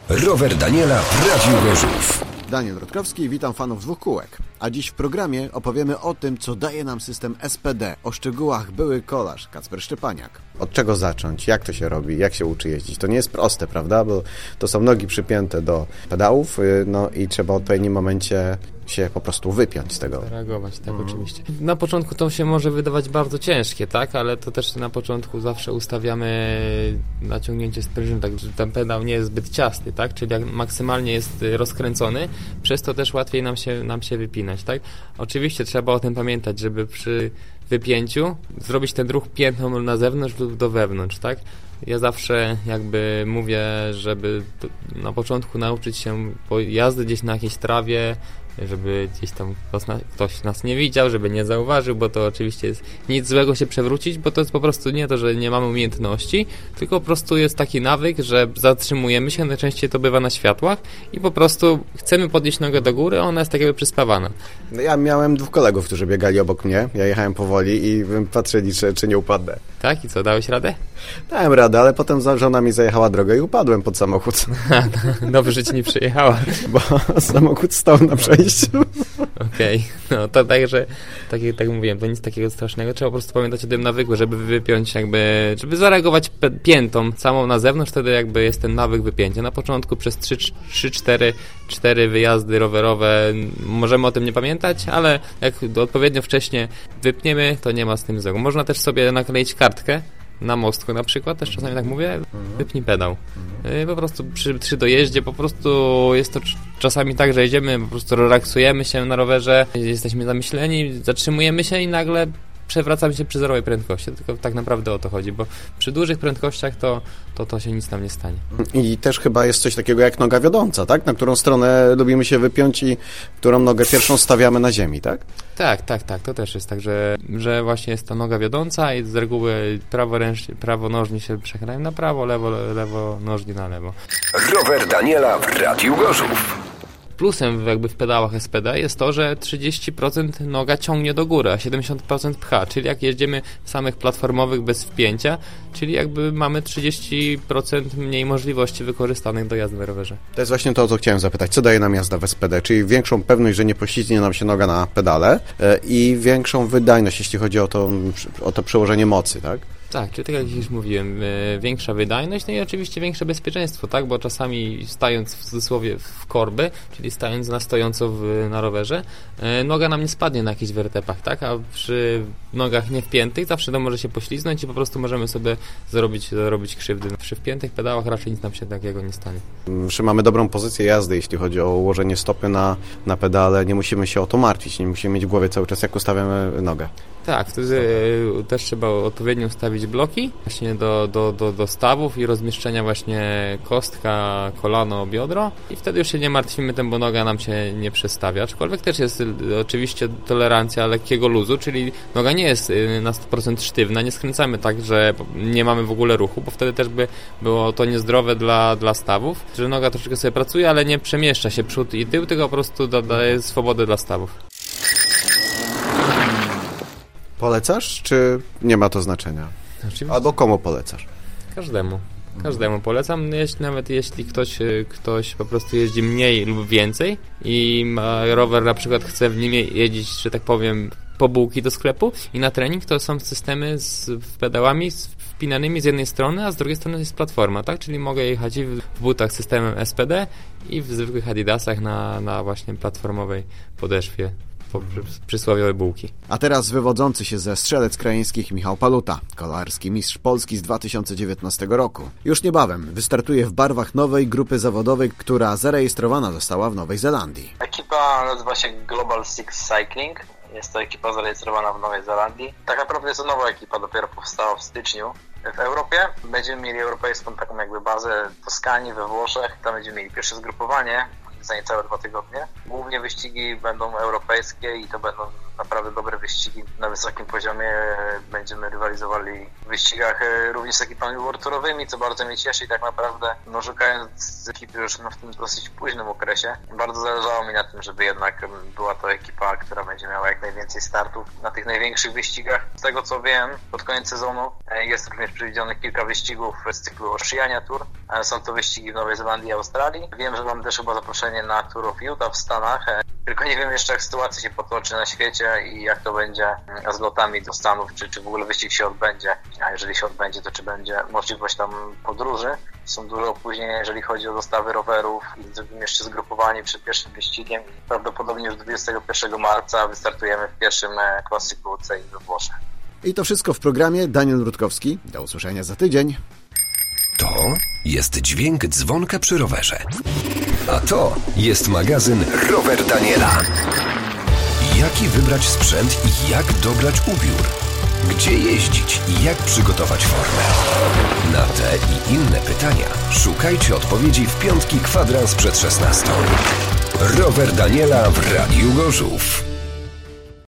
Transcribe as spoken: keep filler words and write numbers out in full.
Rower Daniela w Radiu Gorzów. Daniel Rutkowski, witam fanów dwóch kółek. A dziś w programie opowiemy o tym, co daje nam system S P D. O szczegółach były kolarz Kacper Szczepaniak. Od czego zacząć? Jak to się robi? Jak się uczy jeździć? To nie jest proste, prawda? Bo to są nogi przypięte do pedałów, no i trzeba w odpowiednim momencie się po prostu wypiąć z tego. Reagować, tak, mhm. Oczywiście. Na początku to się może wydawać bardzo ciężkie, tak? Ale to też na początku zawsze ustawiamy naciągnięcie sprężyny, tak, że ten pedał nie jest zbyt ciasny, tak? Czyli jak maksymalnie jest rozkręcony, przez to też łatwiej nam się, nam się wypinać, tak? Oczywiście trzeba o tym pamiętać, żeby przy wypięciu zrobić ten ruch piętną na zewnątrz lub do wewnątrz, tak? Ja zawsze jakby mówię, żeby na początku nauczyć się jazdy gdzieś na jakiejś trawie, żeby gdzieś tam ktoś nas nie widział, żeby nie zauważył, bo to oczywiście jest nic złego się przewrócić, bo to jest po prostu nie to, że nie mamy umiejętności, tylko po prostu jest taki nawyk, że zatrzymujemy się, najczęściej to bywa na światłach i po prostu chcemy podnieść nogę do góry, a ona jest tak jakby przyspawana. No ja miałem dwóch kolegów, którzy biegali obok mnie, ja jechałem powoli i patrzyli, czy, czy nie upadnę. Tak? I co, dałeś radę? Dałem radę, ale potem żona mi zajechała drogę i upadłem pod samochód. Dobrze, że ci nie przyjechała. Bo samochód stał na przejściu. Okej, okay. No to tak, że tak jak tak mówiłem, to nic takiego strasznego, trzeba po prostu pamiętać o tym nawyku, żeby wypiąć jakby, żeby zareagować piętą całą na zewnątrz, wtedy jakby jest ten nawyk wypięcia. Na początku przez trzy cztery wyjazdy rowerowe możemy o tym nie pamiętać, ale jak odpowiednio wcześnie wypniemy, to nie ma z tym złego. Można też sobie nakleić kartkę na mostku na przykład, też czasami tak mówię, wypnij pedał. Po prostu przy, przy dojeździe po prostu jest to czasami tak, że jedziemy, po prostu relaksujemy się na rowerze, jesteśmy zamyśleni, zatrzymujemy się i nagle przewracamy się przy zerowej prędkości. Tylko tak naprawdę o to chodzi, bo przy dużych prędkościach to, to, to się nic nam nie stanie. I też chyba jest coś takiego jak noga wiodąca, tak? Na którą stronę lubimy się wypiąć i którą nogę pierwszą stawiamy na ziemi, tak? Tak, tak, tak. To też jest tak, że, że właśnie jest ta noga wiodąca i z reguły praworęcznie, prawonożni się przechylają na prawo, lewo, lewo nożni na lewo. Rower Daniela w Radiu Gorzów. Plusem jakby w pedałach S P D jest to, że trzydzieści procent noga ciągnie do góry, a siedemdziesiąt procent pcha, czyli jak jeździmy w samych platformowych bez wpięcia, czyli jakby mamy trzydzieści procent mniej możliwości wykorzystanych do jazdy na rowerze. To jest właśnie to, o co chciałem zapytać. Co daje nam jazda w S P D? Czyli większą pewność, że nie poślizgnie nam się noga na pedale i większą wydajność, jeśli chodzi o to, o to przełożenie mocy, tak? Tak, czyli tak jak już mówiłem, e, większa wydajność, no i oczywiście większe bezpieczeństwo, tak, bo czasami stając w cudzysłowie w korby, czyli stając na stojąco w, na rowerze, e, noga nam nie spadnie na jakichś wertepach, tak, a przy nogach niewpiętych zawsze to może się pośliznąć i po prostu możemy sobie zrobić, zrobić krzywdy. Przy wpiętych pedałach raczej nic nam się takiego nie stanie. Że mamy dobrą pozycję jazdy, jeśli chodzi o ułożenie stopy na, na pedale, nie musimy się o to martwić, nie musimy mieć w głowie cały czas, jak ustawiamy nogę. Tak, wtedy e, też trzeba odpowiednio ustawić bloki właśnie do, do, do, do stawów i rozmieszczenia właśnie kostka, kolano, biodro i wtedy już się nie martwimy tym, bo noga nam się nie przestawia. Aczkolwiek też jest oczywiście tolerancja lekkiego luzu, czyli noga nie jest na sto procent sztywna, nie skręcamy tak, że nie mamy w ogóle ruchu, bo wtedy też by było to niezdrowe dla, dla stawów, że noga troszeczkę sobie pracuje, ale nie przemieszcza się przód i tył, tylko po prostu daje swobodę dla stawów. Polecasz, czy nie ma to znaczenia? Oczywiście. Albo komu polecasz? Każdemu. Każdemu polecam, jeśli, nawet jeśli ktoś, ktoś po prostu jeździ mniej lub więcej i ma rower, na przykład chce w nim jeździć, że tak powiem, po bułki do sklepu i na trening, to są systemy z pedałami wpinanymi z jednej strony, a z drugiej strony jest platforma, tak? Czyli mogę jechać i w butach z systemem S P D i w zwykłych Adidasach na, na właśnie platformowej podeszwie. Przysłowiowe bułki. A teraz wywodzący się ze Strzelec Krajeńskich Michał Paluta, kolarski mistrz Polski z dwa tysiące dziewiętnastego roku. Już niebawem wystartuje w barwach nowej grupy zawodowej, która zarejestrowana została w Nowej Zelandii. Ekipa nazywa się Global Six Cycling. Jest to ekipa zarejestrowana w Nowej Zelandii. Tak naprawdę jest to nowa ekipa, dopiero powstała w styczniu. W Europie będziemy mieli europejską taką jakby bazę w Toskanii, we Włoszech. Tam będziemy mieli pierwsze zgrupowanie za niecałe dwa tygodnie. Głównie wyścigi będą europejskie i to będą naprawdę dobre wyścigi na wysokim poziomie. Będziemy rywalizowali w wyścigach również z ekipami worldtourowymi, co bardzo mnie cieszy i tak naprawdę, no szukając ekipy już no, w tym dosyć późnym okresie, bardzo zależało mi na tym, żeby jednak była to ekipa, która będzie miała jak najwięcej startów na tych największych wyścigach. Z tego co wiem, pod koniec sezonu jest również przewidzianych kilka wyścigów z cyklu Oceania Tour. Są to wyścigi w Nowej Zelandii i Australii. Wiem, że mam też chyba zaproszenie na Tour of Utah w Stanach, tylko nie wiem jeszcze jak sytuacja się potoczy na świecie i jak to będzie z lotami do Stanów, czy, czy w ogóle wyścig się odbędzie, a jeżeli się odbędzie, to czy będzie możliwość tam podróży. Są duże opóźnienia, jeżeli chodzi o dostawy rowerów i zrobimy jeszcze zgrupowanie przed pierwszym wyścigiem i prawdopodobnie już dwudziestego pierwszego marca wystartujemy w pierwszym klasyku C I we Włoszech. I to wszystko w programie. Daniel Rutkowski. Do usłyszenia za tydzień. To jest dźwięk dzwonka przy rowerze. A to jest magazyn Rower Daniela. Jaki wybrać sprzęt i jak dobrać ubiór? Gdzie jeździć i jak przygotować formę? Na te i inne pytania szukajcie odpowiedzi w piątki kwadrans przed szesnastą. Rower Daniela w Radiu Gorzów.